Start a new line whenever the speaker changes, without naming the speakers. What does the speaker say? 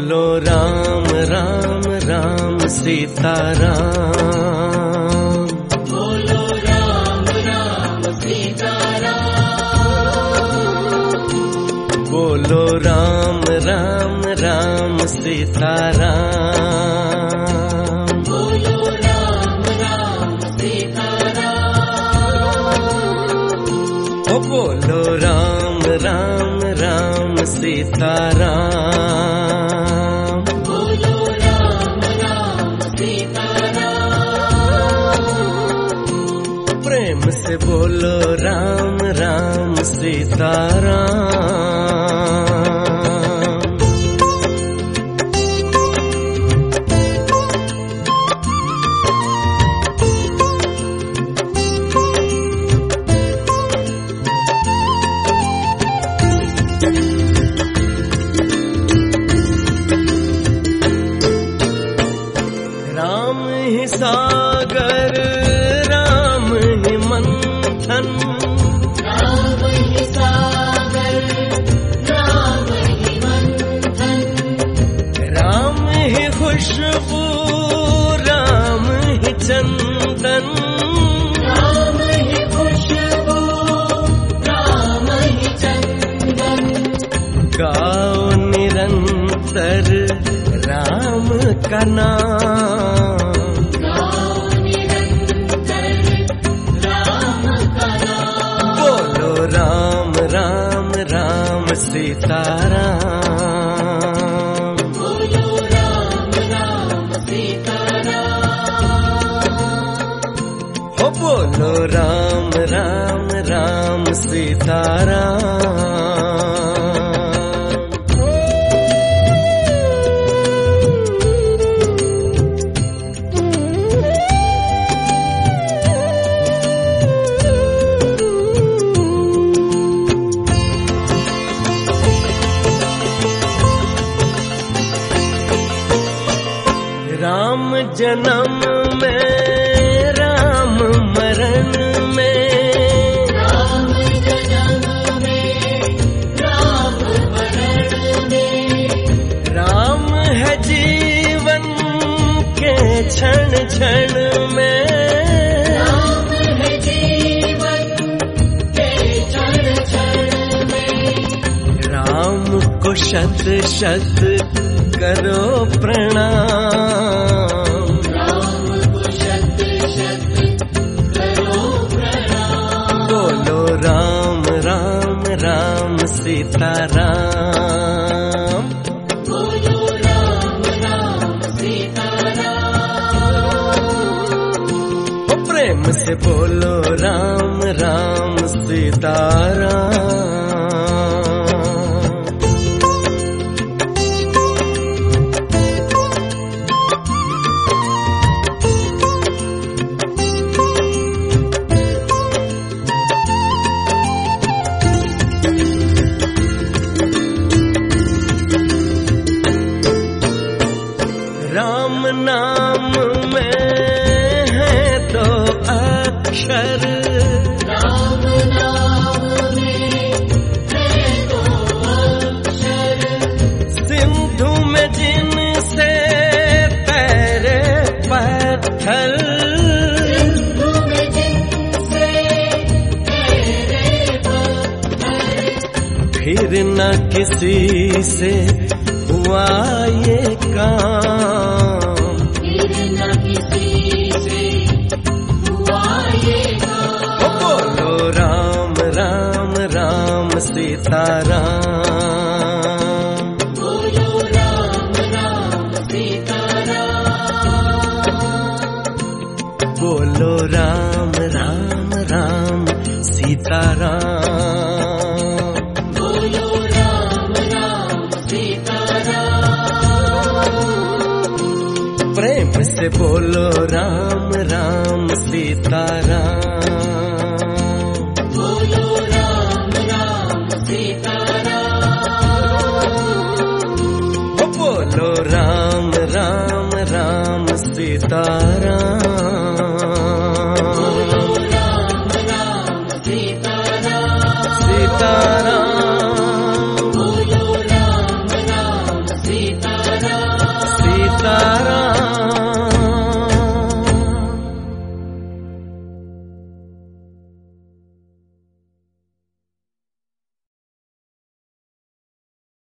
बोलो राम राम राम सीताराम।
बोलो राम राम सीताराम।
बोलो राम राम राम सीताराम।
बोलो राम राम सीताराम।
ओ बोलो राम राम राम सीताराम।
बोलो राम राम सीताराम।
प्रेम से बोलो राम राम सीताराम। राम ही सागर राम ही मंथन।
राम ही सागर राम ही मंथन।
राम ही खुशबू राम ही चंदन।
राम ही खुशबू राम ही चंदन।
गाओ निरंतर राम का नाम।
गाओ निरंतर राम का नाम।
बोलो राम राम राम सीताराम।
बोलो राम राम सीताराम।
हो बोलो राम राम राम सीताराम। राम जन्म में राम मरण में।
राम जन्म में राम मरण में।
राम है जीवन के क्षण क्षण में।
राम है जीवन के क्षण क्षण में।
राम को शत शत करो प्रणाम।
राम को शत शत करो प्रणाम।
बोलो राम राम राम सीताराम।
बोलो राम राम सीताराम।
ओ प्रेम से बोलो राम राम सीताराम। राम नाम में है दो अक्षर।
राम नाम में है दो अक्षर।
सिंधु में जिनसे तैरे पत्थर।
सिंधु में जिनसे तेरे पत्थर।
फिर न किसी से हुआ ये काम।
फिर न किसी से हुआ ये काम।
ओ बोलो राम राम राम सीताराम।
बोलो राम राम सीताराम।
बोलो राम राम राम सीताराम।
बोलो राम राम सीताराम।
प्रेम से बोलो राम राम सीताराम।
बोलो राम राम सीताराम।
ओ बोलो राम राम राम सीताराम।